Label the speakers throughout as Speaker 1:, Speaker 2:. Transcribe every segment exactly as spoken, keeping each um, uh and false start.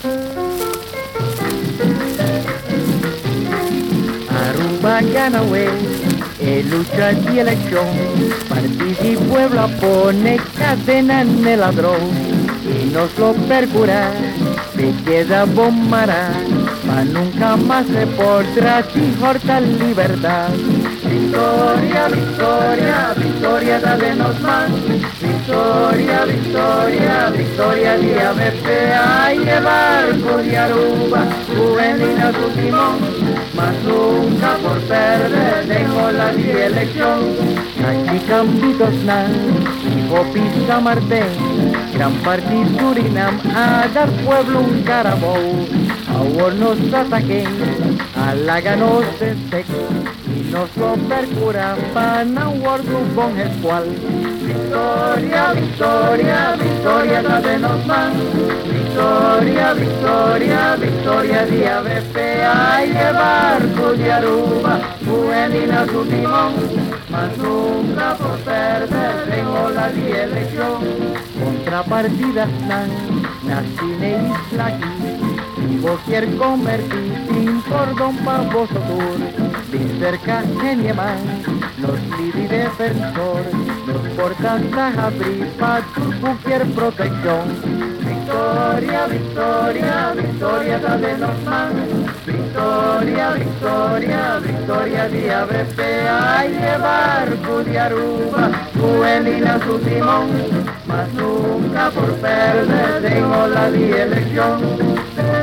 Speaker 1: Aruba, Ganahue, en lucha y elección, partido y Puebla pone cadena en el ladrón, y nos lo percura, se queda bombará, ma nunca más se podrá chihorta libertad. Victoria, victoria, victoria dadenos más, victoria, victoria, victoria día B P A y el barco de Aruba, juvenil su timón, mas nunca por perder dejó la elección. Aquí cambitos nan, hijo Pisa Martín, gran partido Surinam, a dar pueblo un carabou, ahora nos ataquen, a la ganos de sec, y nos lo percura, pana guardo con escual. Victoria, victoria, victoria dadenos más, victoria, victoria, victoria día B P A y el barco de Aruba, juvenil a su timón, mas nunca por perder dejó la elección. Contrapartidas nan, nacine isla aquí, y vos quieres convertir sin cordón pa' vosotros, bien cerca geniemán, los lidi defensor, los portas a abrir pa' tu cualquier protección. Victoria, victoria, victoria dadenos más, victoria, victoria, victoria día B P A y el barco de Aruba, juvenil a su timón, mas nunca por perder dejó la elección.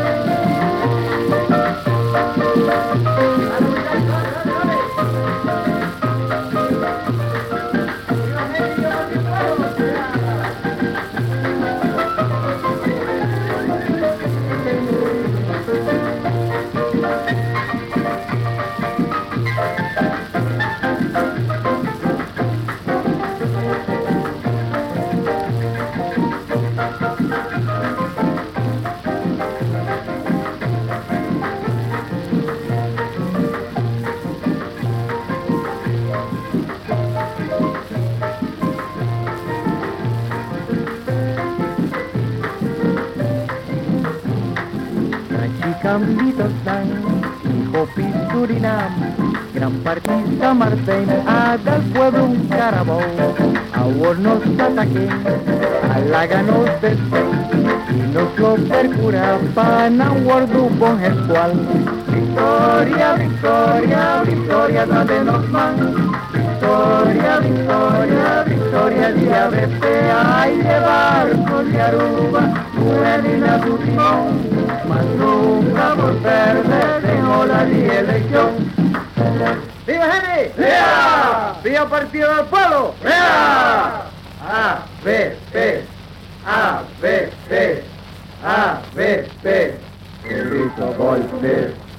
Speaker 1: Cambitos dan, hijo Surinam, gran partida Martín, haga al pueblo un carabou, ahora nos ataquen, haláganos de seis, y nos lo percura, pana guardo con escual. Victoria, victoria, victoria dadenos más, victoria, victoria, victoria día B P A y el barco de Aruba, juvenil a su timón, mas nunca por perder dejó la elección. ¡Viva Henry! ¡Viva! ¡Viva Partido del Pueblo! ¡Viva! A, B, P, A, B, P, A, B, P, el grito golpe.